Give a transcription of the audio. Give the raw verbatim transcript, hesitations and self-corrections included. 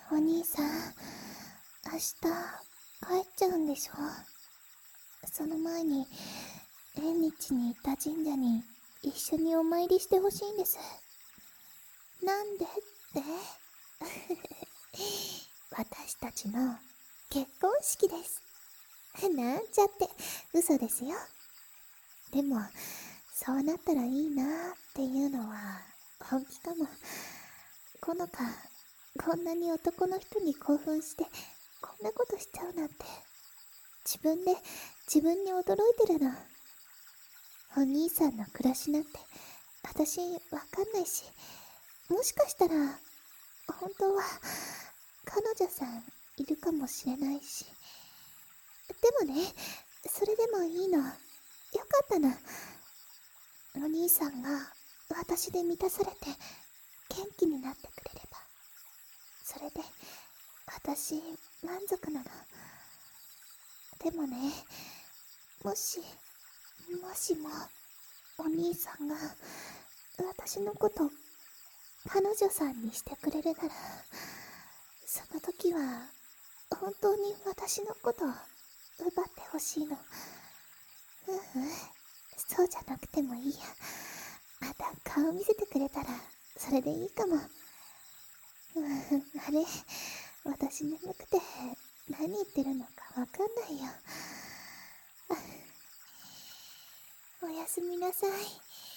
お兄さん、明日帰っちゃうんでしょ？その前に縁日に行った神社に一緒にお参りしてほしいんです。なんでって？私たちの結婚式です。なんちゃって嘘ですよ。でもそうなったらいいなーっていうのは本気かも。このか、こんなに男の人に興奮してこんなことしちゃうなんて、自分で自分に驚いてるの。お兄さんの暮らしなんて私わかんないし、もしかしたら本当は彼女さんいるかもしれないし。でもね、それでもいいの。よかったな。お兄さんが私で満たされて元気になってくれれば、それで私満足なの。でもね、もしもしもお兄さんが私のこと彼女さんにしてくれるなら、その時は本当に私のことを奪ってほしいの。ううん、そうじゃなくてもいいや。また顔見せてくれたらそれでいいかも。うん、あれ、私眠くて何言ってるのかわかんないよ。おやすみなさい。